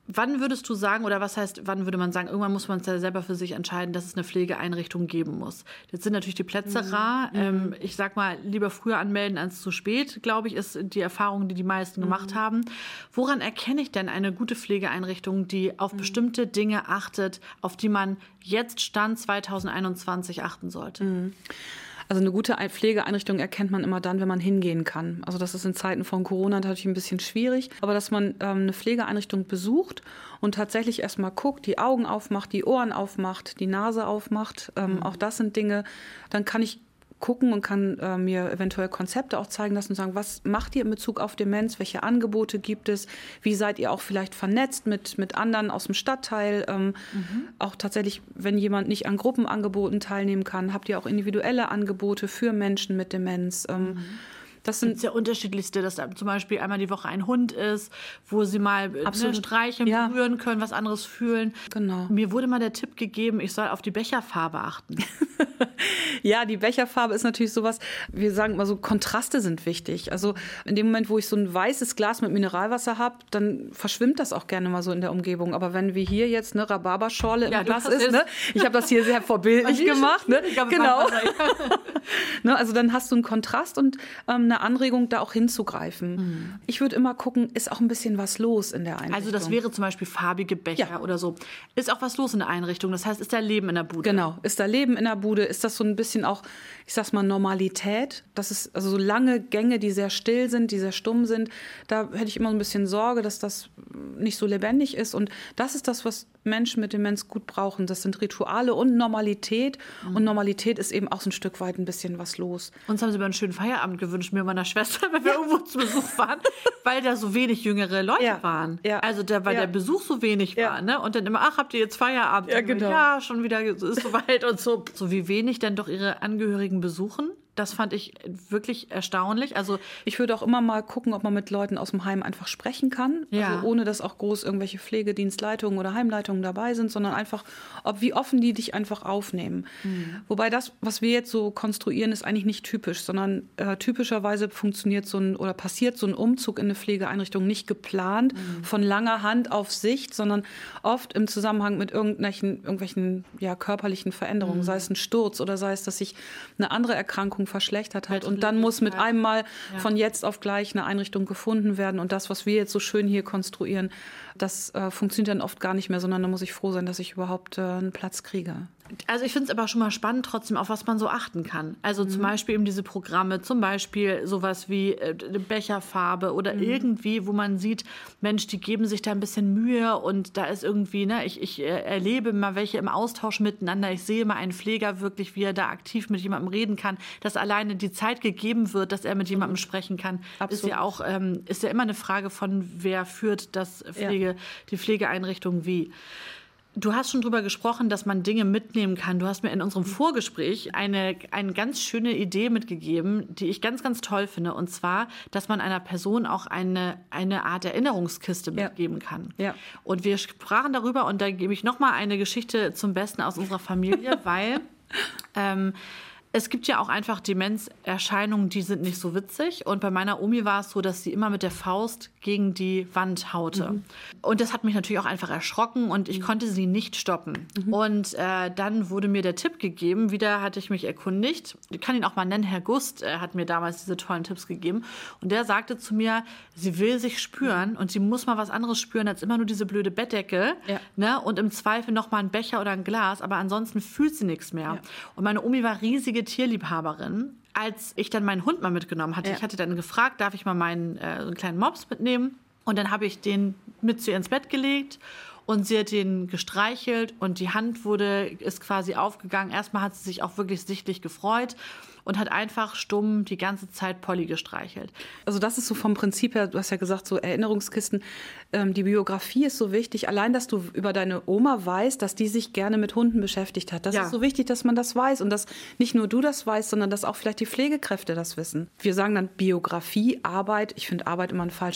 Wann würdest du sagen, oder was heißt, wann würde man sagen, irgendwann muss man es ja selber für sich entscheiden, dass es eine Pflegeeinrichtung geben muss? Jetzt sind natürlich die Plätze mhm. rar. Ähm, ich sag mal, lieber früher anmelden als zu spät, glaube ich, ist die Erfahrung, die die meisten mhm. gemacht haben. Woran erkenne ich denn eine gute Pflegeeinrichtung, die auf mhm. bestimmte Dinge achtet, auf die man jetzt Stand zwanzig einundzwanzig achten sollte? Mhm. Also eine gute Pflegeeinrichtung erkennt man immer dann, wenn man hingehen kann. Also das ist in Zeiten von Corona natürlich ein bisschen schwierig. Aber dass man ähm, eine Pflegeeinrichtung besucht und tatsächlich erstmal guckt, die Augen aufmacht, die Ohren aufmacht, die Nase aufmacht, ähm, mhm. auch das sind Dinge, dann kann ich gucken und kann äh, mir eventuell Konzepte auch zeigen lassen und sagen, was macht ihr in Bezug auf Demenz, welche Angebote gibt es, wie seid ihr auch vielleicht vernetzt mit, mit anderen aus dem Stadtteil, ähm, mhm. auch tatsächlich, wenn jemand nicht an Gruppenangeboten teilnehmen kann, habt ihr auch individuelle Angebote für Menschen mit Demenz. Ähm, mhm. Das sind der unterschiedlichste, dass da zum Beispiel einmal die Woche ein Hund ist, wo sie mal ne, streicheln, ja. berühren können, was anderes fühlen. Genau. Mir wurde mal der Tipp gegeben, ich soll auf die Becherfarbe achten. Ja, die Becherfarbe ist natürlich sowas, wir sagen immer so, Kontraste sind wichtig. Also in dem Moment, wo ich so ein weißes Glas mit Mineralwasser habe, dann verschwimmt das auch gerne mal so in der Umgebung. Aber wenn wir hier jetzt eine Rhabarberschorle ja, im Glas ist, ne? Ich habe das hier sehr vorbildlich gemacht. Ne? Genau. Ne, also dann hast du einen Kontrast und ähm, eine Anregung, da auch hinzugreifen. Mhm. Ich würde immer gucken, ist auch ein bisschen was los in der Einrichtung. Also das wäre zum Beispiel farbige Becher ja. oder so. Ist auch was los in der Einrichtung? Das heißt, ist da Leben in der Bude? Genau, ist da Leben in der Bude? Ist das so ein bisschen auch, ich sag's mal, Normalität? Das ist also so lange Gänge, die sehr still sind, die sehr stumm sind. Da hätte ich immer so ein bisschen Sorge, dass das nicht so lebendig ist. Und das ist das, was Menschen mit Demenz gut brauchen. Das sind Rituale und Normalität. Mhm. Und Normalität ist eben auch so ein Stück weit ein bisschen was los. Uns haben sie über einen schönen Feierabend gewünscht, mir und meiner Schwester, wenn wir ja. irgendwo zu Besuch waren, weil da so wenig jüngere Leute ja. waren. Ja. Also da, weil ja. der Besuch so wenig ja. war. Ne? Und dann immer, ach, habt ihr jetzt Feierabend? Ja, genau. Ja, schon wieder ist soweit und so. So wie wenig dann doch ihre Angehörigen besuchen. Das fand ich wirklich erstaunlich. Also ich würde auch immer mal gucken, ob man mit Leuten aus dem Heim einfach sprechen kann. Ja. Also ohne, dass auch groß irgendwelche Pflegedienstleitungen oder Heimleitungen dabei sind, sondern einfach, ob wie offen die dich einfach aufnehmen. Mhm. Wobei das, was wir jetzt so konstruieren, ist eigentlich nicht typisch, sondern äh, typischerweise funktioniert so ein oder passiert so ein Umzug in eine Pflegeeinrichtung nicht geplant, mhm. von langer Hand auf Sicht, sondern oft im Zusammenhang mit irgendwelchen, irgendwelchen ja, körperlichen Veränderungen, mhm. sei es ein Sturz oder sei es, dass sich eine andere Erkrankung verschlechtert hat. Und dann muss mit einem Mal ja. von jetzt auf gleich eine Einrichtung gefunden werden. Und das, was wir jetzt so schön hier konstruieren, das äh, funktioniert dann oft gar nicht mehr, sondern da muss ich froh sein, dass ich überhaupt äh, einen Platz kriege. Also ich finde es aber schon mal spannend trotzdem, auf was man so achten kann. Also mhm. zum Beispiel eben diese Programme, zum Beispiel sowas wie äh, Becherfarbe oder mhm. irgendwie, wo man sieht, Mensch, die geben sich da ein bisschen Mühe und da ist irgendwie, ne, ich, ich äh, erlebe mal welche im Austausch miteinander. Ich sehe mal einen Pfleger wirklich, wie er da aktiv mit jemandem reden kann, dass alleine die Zeit gegeben wird, dass er mit jemandem sprechen kann. Absolut. Ist ja auch, ähm, ist ja immer eine Frage von, wer führt das Pflege, ja. die Pflegeeinrichtung wie. Du hast schon drüber gesprochen, dass man Dinge mitnehmen kann. Du hast mir in unserem Vorgespräch eine, eine ganz schöne Idee mitgegeben, die ich ganz, ganz toll finde. Und zwar, dass man einer Person auch eine, eine Art Erinnerungskiste ja. mitgeben kann. Ja. Und wir sprachen darüber, und da gebe ich noch mal eine Geschichte zum Besten aus unserer Familie, weil ähm, es gibt ja auch einfach Demenzerscheinungen, die sind nicht so witzig. Und bei meiner Omi war es so, dass sie immer mit der Faust gegen die Wand haute. Mhm. Und das hat mich natürlich auch einfach erschrocken und ich mhm. konnte sie nicht stoppen. Mhm. Und äh, dann wurde mir der Tipp gegeben, wieder hatte ich mich erkundigt. Ich kann ihn auch mal nennen, Herr Gust äh, hat mir damals diese tollen Tipps gegeben. Und der sagte zu mir, sie will sich spüren und sie muss mal was anderes spüren als immer nur diese blöde Bettdecke. Ja. Ne? Und im Zweifel noch mal ein Becher oder ein Glas, aber ansonsten fühlt sie nichts mehr. Ja. Und meine Omi war riesige Tierliebhaberin. Als ich dann meinen Hund mal mitgenommen hatte, ja. ich hatte dann gefragt, darf ich mal meinen äh, so einen kleinen Mops mitnehmen? Und dann habe ich den mit zu ihr ins Bett gelegt und sie hat den gestreichelt und die Hand wurde, ist quasi aufgegangen. Erstmal hat sie sich auch wirklich sichtlich gefreut und hat einfach stumm die ganze Zeit Polly gestreichelt. Also das ist so vom Prinzip her, du hast ja gesagt, so Erinnerungskisten, ähm, die Biografie ist so wichtig. Allein, dass du über deine Oma weißt, dass die sich gerne mit Hunden beschäftigt hat. Das ja. ist so wichtig, dass man das weiß und dass nicht nur du das weißt, sondern dass auch vielleicht die Pflegekräfte das wissen. Wir sagen dann Biografie, Arbeit. Ich finde Arbeit immer ein falsches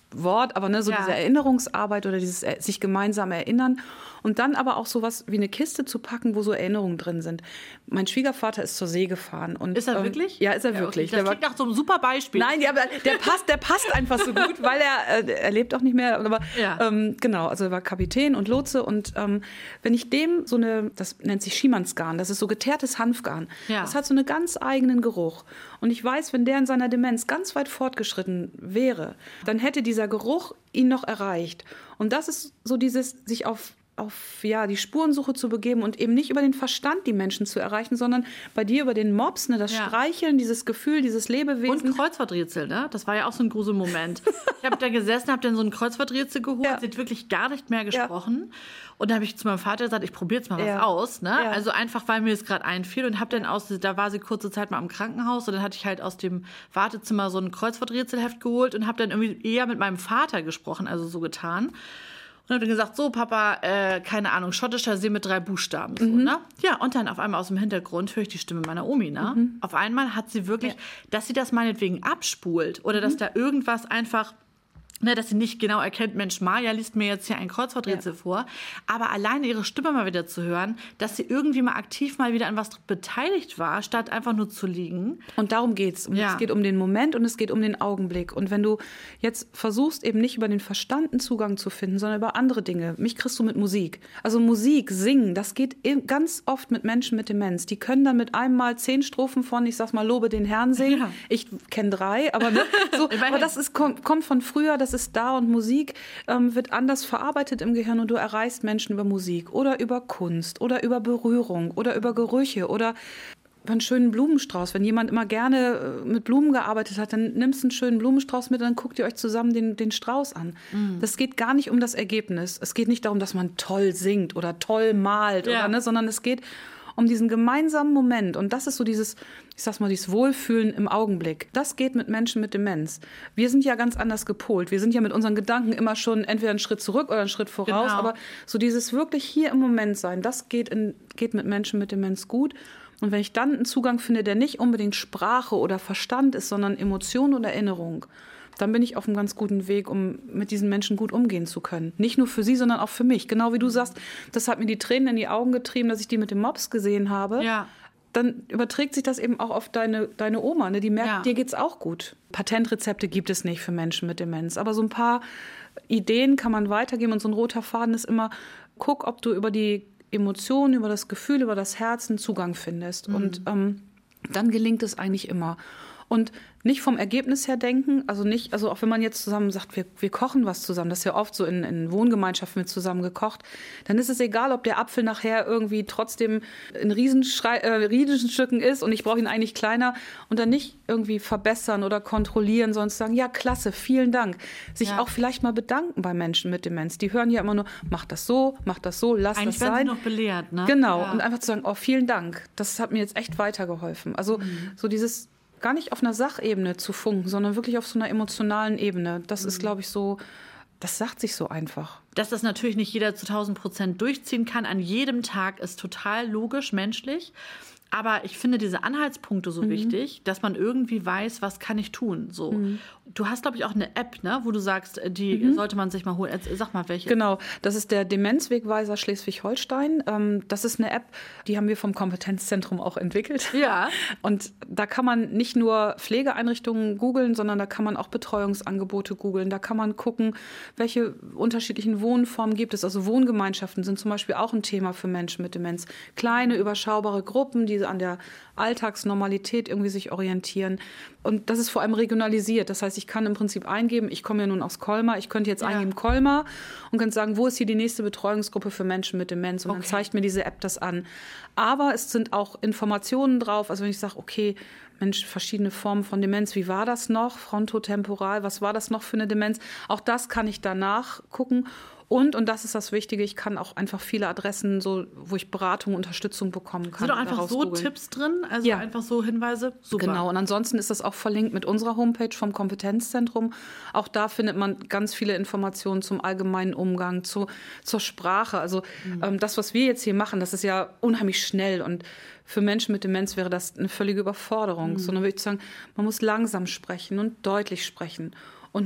Wort, aber ne, so Ja. diese Erinnerungsarbeit oder dieses äh, sich gemeinsam erinnern und dann aber auch sowas wie eine Kiste zu packen, wo so Erinnerungen drin sind. Mein Schwiegervater ist zur See gefahren. Und, Ist er ähm, wirklich? Ja, ist er Ja, wirklich. okay. Das Der war- klingt nach so einem super Beispiel. Nein, ja, aber der passt, der passt einfach so gut, weil er, äh, er lebt auch nicht mehr, aber Ja. ähm, genau, also er war Kapitän und Lotse und ähm, wenn ich dem so eine, das nennt sich Schiemannsgarn, das ist so geteertes Hanfgarn, Ja. das hat so einen ganz eigenen Geruch und ich weiß, wenn der in seiner Demenz ganz weit fortgeschritten wäre, dann hätte dieser Geruch ihn noch erreicht und das ist so dieses, sich auf auf ja, die Spurensuche zu begeben und eben nicht über den Verstand die Menschen zu erreichen, sondern bei dir über den Mops, ne, das Ja. Streicheln, dieses Gefühl, dieses Lebewesen. Und Kreuzworträtsel, ne? Das war ja auch so ein Gruselmoment. Ich habe da gesessen, habe dann so ein Kreuzworträtsel geholt, Ja. sie hat wirklich gar nicht mehr gesprochen. Und da habe ich zu meinem Vater gesagt, ich probiere jetzt mal was Ja. aus, ne? Ja. Also einfach, weil mir es gerade einfiel und habe dann aus, da war sie kurze Zeit mal im Krankenhaus und dann hatte ich halt aus dem Wartezimmer so ein Kreuzworträtselheft geholt und habe dann irgendwie eher mit meinem Vater gesprochen, also so getan. Und habe dann gesagt, so Papa, äh, keine Ahnung, schottischer See mit drei Buchstaben. So, Mhm. ne? Ja, und dann auf einmal aus dem Hintergrund höre ich die Stimme meiner Omi. Ne? Mhm. Auf einmal hat sie wirklich, dass sie das meinetwegen abspult oder Mhm. dass da irgendwas einfach... Ne, dass sie nicht genau erkennt, Mensch, Maja liest mir jetzt hier ein Kreuzworträtsel Ja. vor. Aber alleine ihre Stimme mal wieder zu hören, dass sie irgendwie mal aktiv mal wieder an was beteiligt war, statt einfach nur zu liegen. Und darum geht's. Und Ja. Es geht um den Moment und es geht um den Augenblick. Und wenn du jetzt versuchst, eben nicht über den Verstand einen Zugang zu finden, sondern über andere Dinge. Mich kriegst du mit Musik. Also Musik, Singen, das geht eben ganz oft mit Menschen mit Demenz. Die können dann mit einem Mal zehn Strophen von, ich sag's mal, Lobe den Herrn singen. Ja. Ich kenne drei, aber, ne, so, Immerhin. aber das ist, kommt, kommt von früher, das ist da und Musik ähm, wird anders verarbeitet im Gehirn und du erreichst Menschen über Musik oder über Kunst oder über Berührung oder über Gerüche oder über einen schönen Blumenstrauß. Wenn jemand immer gerne äh, mit Blumen gearbeitet hat, dann nimmst du einen schönen Blumenstrauß mit und dann guckt ihr euch zusammen den, den Strauß an. Mhm. Das geht gar nicht um das Ergebnis. Es geht nicht darum, dass man toll singt oder toll malt, Ja. oder, ne, sondern es geht um diesen gemeinsamen Moment. Und das ist so dieses, ich sag's mal, dieses Wohlfühlen im Augenblick. Das geht mit Menschen mit Demenz. Wir sind ja ganz anders gepolt. Wir sind ja mit unseren Gedanken immer schon entweder einen Schritt zurück oder einen Schritt voraus. Genau. Aber so dieses wirklich hier im Moment sein, das geht, in, geht mit Menschen mit Demenz gut. Und wenn ich dann einen Zugang finde, der nicht unbedingt Sprache oder Verstand ist, sondern Emotion oder Erinnerung, dann bin ich auf einem ganz guten Weg, um mit diesen Menschen gut umgehen zu können. Nicht nur für sie, sondern auch für mich. Genau wie du sagst, das hat mir die Tränen in die Augen getrieben, dass ich die mit dem Mops gesehen habe. Ja. Dann überträgt sich das eben auch auf deine, deine Oma. Ne? Die merkt, Ja. dir geht's auch gut. Patentrezepte gibt es nicht für Menschen mit Demenz. Aber so ein paar Ideen kann man weitergeben. Und so ein roter Faden ist immer, guck, ob du über die Emotionen, über das Gefühl, über das Herz einen Zugang findest. Mhm. Und ähm, dann gelingt es eigentlich immer. Und nicht vom Ergebnis her denken, also nicht, also auch wenn man jetzt zusammen sagt, wir, wir kochen was zusammen, das ist ja oft so in, in Wohngemeinschaften mit zusammen gekocht, dann ist es egal, ob der Apfel nachher irgendwie trotzdem in Riesenschrei, äh, Riesenstücken ist und ich brauche ihn eigentlich kleiner und dann nicht irgendwie verbessern oder kontrollieren, sondern sagen, ja klasse, vielen Dank. Sich Ja. auch vielleicht mal bedanken bei Menschen mit Demenz. Die hören ja immer nur, mach das so, mach das so, lass Eigentlich das werden sie sein. noch belehrt, ne? Genau, Ja. und einfach zu sagen, oh, vielen Dank, das hat mir jetzt echt weitergeholfen. Also Mhm. so dieses gar nicht auf einer Sachebene zu funken, sondern wirklich auf so einer emotionalen Ebene. Das Mhm. ist, glaube ich, so, das sagt sich so einfach. Dass das natürlich nicht jeder zu tausend Prozent durchziehen kann an jedem Tag, ist total logisch, menschlich. Aber ich finde diese Anhaltspunkte so Mhm. wichtig, dass man irgendwie weiß, was kann ich tun. So. Mhm. Du hast, glaube ich, auch eine App, ne, wo du sagst, die sollte man sich mal holen. Jetzt, sag mal, welche. Genau, das ist der Demenzwegweiser Schleswig-Holstein. Ähm, das ist eine App, die haben wir vom Kompetenzzentrum auch entwickelt. Ja. Und da kann man nicht nur Pflegeeinrichtungen googeln, sondern da kann man auch Betreuungsangebote googeln. Da kann man gucken, welche unterschiedlichen Wohnformen gibt es. Also Wohngemeinschaften sind zum Beispiel auch ein Thema für Menschen mit Demenz. Kleine, überschaubare Gruppen, die an der Alltagsnormalität irgendwie sich orientieren. Und das ist vor allem regionalisiert. Das heißt, ich kann im Prinzip eingeben, ich komme ja nun aus Colmar, ich könnte jetzt Ja. eingeben Colmar und könnte sagen, wo ist hier die nächste Betreuungsgruppe für Menschen mit Demenz? Und Okay. dann zeigt mir diese App das an. Aber es sind auch Informationen drauf. Also wenn ich sage, okay, Mensch, verschiedene Formen von Demenz, wie war das noch? Frontotemporal, was war das noch für eine Demenz? Auch das kann ich danach gucken. Und, und das ist das Wichtige, ich kann auch einfach viele Adressen, so, wo ich Beratung, Unterstützung bekommen kann. Sind doch einfach daraus so googeln. Tipps drin, also Ja. einfach so Hinweise. Super. Genau, und ansonsten ist das auch verlinkt mit unserer Homepage vom Kompetenzzentrum. Auch da findet man ganz viele Informationen zum allgemeinen Umgang, zu, zur Sprache. Also Mhm. ähm, das, was wir jetzt hier machen, das ist ja unheimlich schnell und für Menschen mit Demenz wäre das eine völlige Überforderung. Mhm. Sondern würde ich sagen, man muss langsam sprechen und deutlich sprechen und nur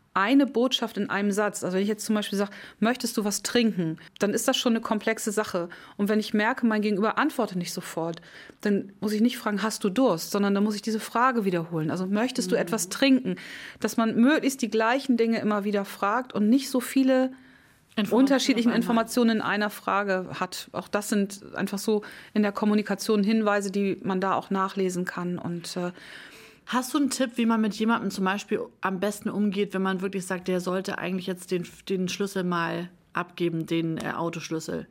eine Botschaft in einem Satz. Also wenn ich jetzt zum Beispiel sage, möchtest du was trinken, dann ist das schon eine komplexe Sache. Und wenn ich merke, mein Gegenüber antwortet nicht sofort, dann muss ich nicht fragen, hast du Durst, sondern dann muss ich diese Frage wiederholen. Also möchtest mhm. du etwas trinken? Dass man möglichst die gleichen Dinge immer wieder fragt und nicht so viele Informationen unterschiedlichen Informationen in einer Frage hat. Auch das sind einfach so in der Kommunikation Hinweise, die man da auch nachlesen kann. Und äh, hast du einen Tipp, wie man mit jemandem zum Beispiel am besten umgeht, wenn man wirklich sagt, der sollte eigentlich jetzt den, den Schlüssel mal abgeben, den äh, Autoschlüssel?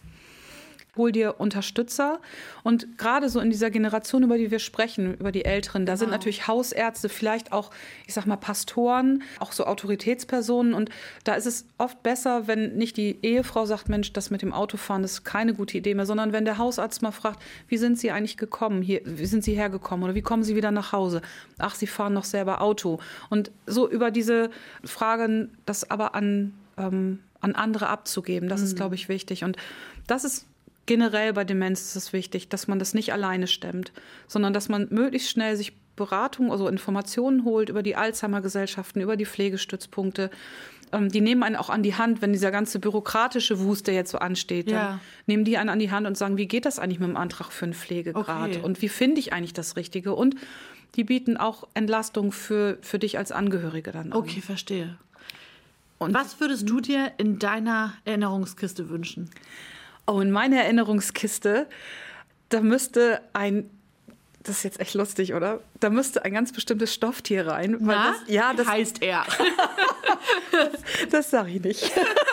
Hol dir Unterstützer. Und gerade so in dieser Generation, über die wir sprechen, über die Älteren, da genau. sind natürlich Hausärzte, vielleicht auch, ich sag mal, Pastoren, auch so Autoritätspersonen. Und da ist es oft besser, wenn nicht die Ehefrau sagt, Mensch, das mit dem Autofahren ist keine gute Idee mehr, sondern wenn der Hausarzt mal fragt, wie sind Sie eigentlich gekommen, hier, wie sind Sie hergekommen oder wie kommen Sie wieder nach Hause? Ach, Sie fahren noch selber Auto. Und so über diese Fragen, das aber an, ähm, an andere abzugeben, das mhm. ist, glaube ich, wichtig. Und das ist generell bei Demenz ist es wichtig, dass man das nicht alleine stemmt, sondern dass man möglichst schnell sich Beratung, also Informationen holt über die Alzheimer-Gesellschaften, über die Pflegestützpunkte. Ähm, die nehmen einen auch an die Hand, wenn dieser ganze bürokratische Wust, der jetzt so ansteht, ja. dann nehmen die einen an die Hand und sagen, wie geht das eigentlich mit dem Antrag für einen Pflegegrad? Okay. Und wie finde ich eigentlich das Richtige? Und die bieten auch Entlastung für, für dich als Angehörige dann an. Okay, verstehe. Und was würdest du dir in deiner Erinnerungskiste wünschen? Oh, in meiner Erinnerungskiste, da müsste ein, das ist jetzt echt lustig, oder? Da müsste ein ganz bestimmtes Stofftier rein. Weil Na? Das, ja, das heißt er. das das sage ich nicht.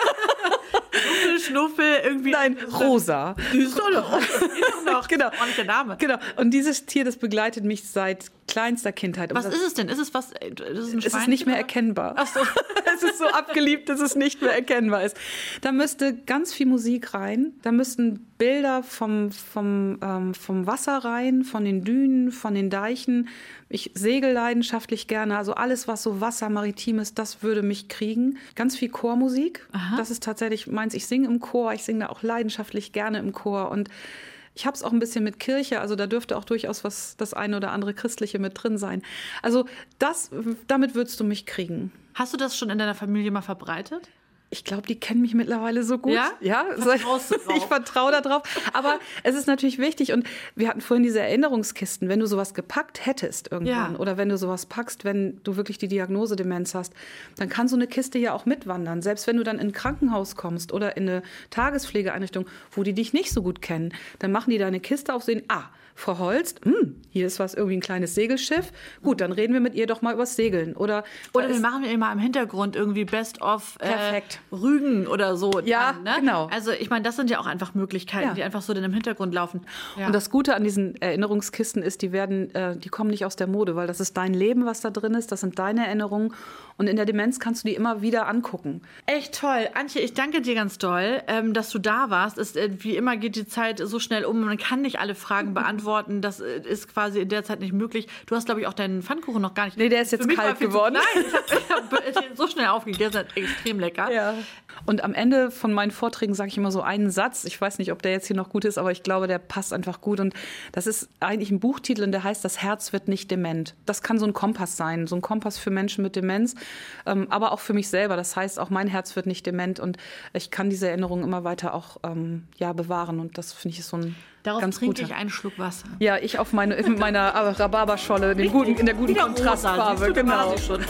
Schnuffel, Schnuffel, irgendwie. Nein, rosa. Süß doch noch. noch. Genau. Ordentlicher Name. Genau. Und dieses Tier, das begleitet mich seit kleinster Kindheit. Was das, ist es denn? Ist es was? Ist es ein es ist nicht mehr erkennbar. Ach so. Es ist so abgeliebt, dass es nicht mehr erkennbar ist. Da müsste ganz viel Musik rein. Da müssten Bilder vom, vom, ähm, vom Wasser rein, von den Dünen, von den Deichen. Ich segel leidenschaftlich gerne. Also alles, was so Wasser, maritim ist, das würde mich kriegen. Ganz viel Chormusik. Aha. Das ist tatsächlich meins. Ich singe im Chor. Ich singe da auch leidenschaftlich gerne im Chor. Und ich habe es auch ein bisschen mit Kirche, also da dürfte auch durchaus was das eine oder andere Christliche mit drin sein. Also das, damit würdest du mich kriegen. Hast du das schon in deiner Familie mal verbreitet? Ich glaube, die kennen mich mittlerweile so gut. Ja? Ja, Vertraust du drauf? Ich vertraue da drauf. Aber es ist natürlich wichtig. Und wir hatten vorhin diese Erinnerungskisten. Wenn du sowas gepackt hättest irgendwann Ja. oder wenn du sowas packst, wenn du wirklich die Diagnose Demenz hast, dann kann so eine Kiste ja auch mitwandern. Selbst wenn du dann in ein Krankenhaus kommst oder in eine Tagespflegeeinrichtung, wo die dich nicht so gut kennen, dann machen die deine Kiste auf, sehen, ah, Frau Holst, hm, hier ist was, irgendwie ein kleines Segelschiff. Gut, dann reden wir mit ihr doch mal übers Segeln. Oder, oder wir machen immer im Hintergrund irgendwie Best of äh, Perfekt. Rügen oder so. Ja, dann, ne? genau. Also ich meine, das sind ja auch einfach Möglichkeiten, Ja. die einfach so dann im Hintergrund laufen. Ja. Und das Gute an diesen Erinnerungskisten ist, die werden, äh, die kommen nicht aus der Mode, weil das ist dein Leben, was da drin ist, das sind deine Erinnerungen. Und in der Demenz kannst du die immer wieder angucken. Echt toll. Antje, ich danke dir ganz doll, ähm, dass du da warst. Es, äh, wie immer geht die Zeit so schnell um. Man kann nicht alle Fragen beantworten. Das äh, ist quasi in der Zeit nicht möglich. Du hast, glaube ich, auch deinen Pfannkuchen noch gar nicht. Nee, der ist jetzt Für mich kalt war viel geworden. Zu, nein, ich habe hab den so schnell aufgegessen. Extrem lecker. Ja. Und am Ende von meinen Vorträgen sage ich immer so einen Satz. Ich weiß nicht, ob der jetzt hier noch gut ist, aber ich glaube, der passt einfach gut. Und das ist eigentlich ein Buchtitel und der heißt "Das Herz wird nicht dement". Das kann so ein Kompass sein, so ein Kompass für Menschen mit Demenz, ähm, aber auch für mich selber. Das heißt, auch mein Herz wird nicht dement und ich kann diese Erinnerungen immer weiter auch ähm, ja, bewahren. Und das finde ich ist so ein Darauf ganz trinke guter. ich einen Schluck Wasser. Ja, ich auf meine, in meiner Rhabarberscholle, in, den guten, in der guten Wieder Kontrastfarbe. Rosa, Genau. du, schon.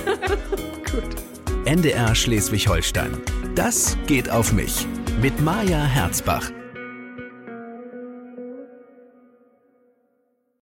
Gut. N D R Schleswig-Holstein. Das geht auf mich. Mit Maja Herzbach.